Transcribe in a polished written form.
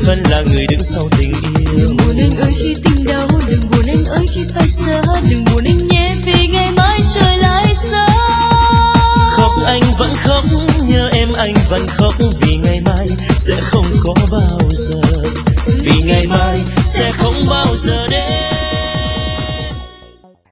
vẫn là người đứng sau tình yêu. Đừng buồn anh ơi khi tình đau, đừng buồn anh ơi khi phải xa, đừng buồn anh nhé vì ngày mai trời lại xa. Khóc anh vẫn khóc, nhớ em anh vẫn khóc, vì ngày mai sẽ không có bao giờ, vì ngày mai sẽ không bao giờ đến.